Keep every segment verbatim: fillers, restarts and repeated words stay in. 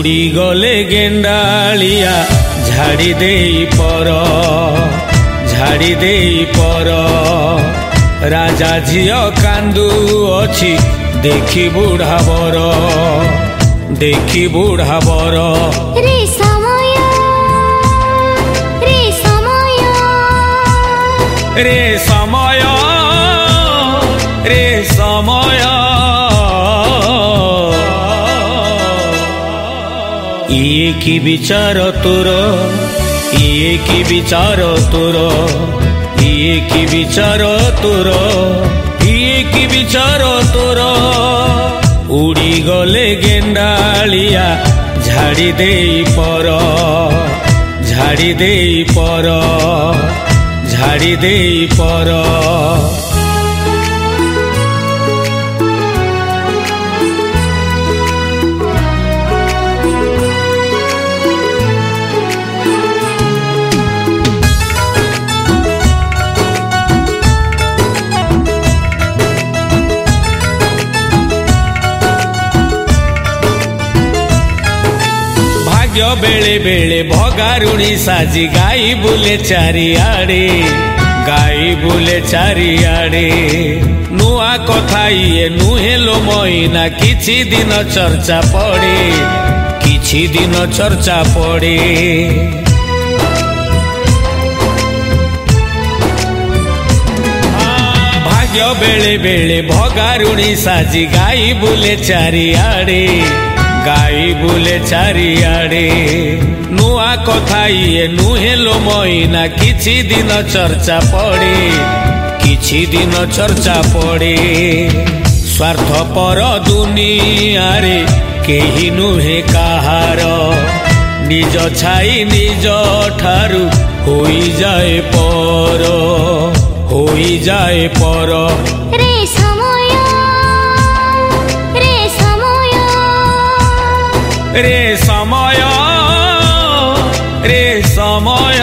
उड़ी गले गेंडालिया झाड़ी देई पर झाड़ी देई पर राजा झियो कांदू अछि देखी बुढ़ा बर देखी बुढ़ा बर रे समय रे समय रे समय रे समय ये की विचार तोर ये की विचार तोर ये की विचार तोर ये की विचार तोर उड़ी गले गेंडालिया झाड़ी देई पर झाड़ी देई पर झाड़ी देई पर बेले बेले भगारुणी साजी गाई बुले चारिआडे गाई बुले चारिआडे नुआ कथा ये नुहे लो महीना किछि दिन चर्चा पड़े किछि दिन चर्चा पड़े भाग्य बेले बेले भगारुणी साजी गाई बुले चारिआडे गाई बुले चारिआडे नुआ कथा ये नुहे लो महीना किछि दिन चर्चा पड़े किछि दिन चर्चा पड़े स्वार्थ पर दुनिया रे केही नुहे काहार निज छाई निज ठारू होई जाए पर होई जाए पर रे समय रे समय रे समय रे समय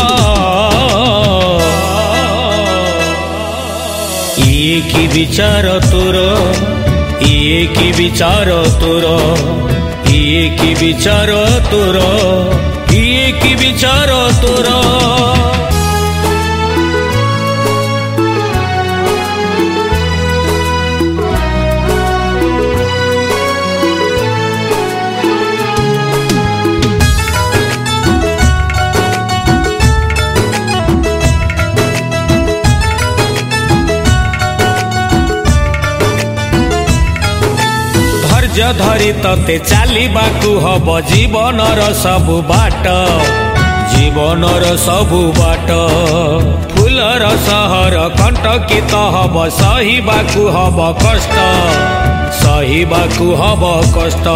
ये की विचार तोर ये की विचार तोर ये की विचार तोर ये की विचार तोर धरी तते चालिबाकू हब जीवनर सबु बाट जीवनर सबु बाट फूलर सहर कंटकित हब सहिबाकू हब कष्ट सहिबाकू हब कष्ट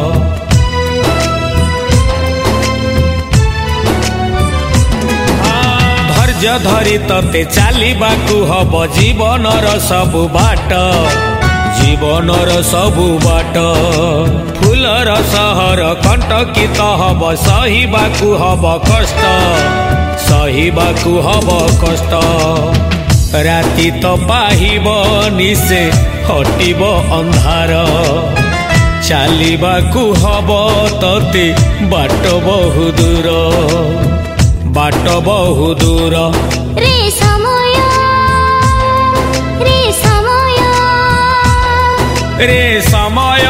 धैर्य धरी तते चालिबाकू हब जीवनर सबु बाट जीवनर सबु बाट फूलर सहर कंटकित हब सहिबाकू हब कष्ट सहिबाकू हब कष्ट राति तो पाहिब निशे हटिब अंधार चालिबाकू हब तते बाट बहु दूर बाट बहु दूर रे समय रे समय रे समय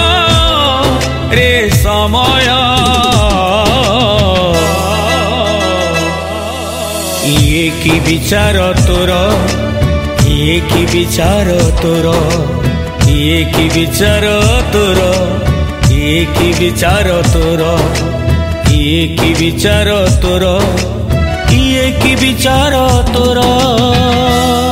रे समय ये की विचार तोर ये की विचार तोर ये की विचार तोर ये की विचार तोर ये की विचार तोर ये की विचार तोर।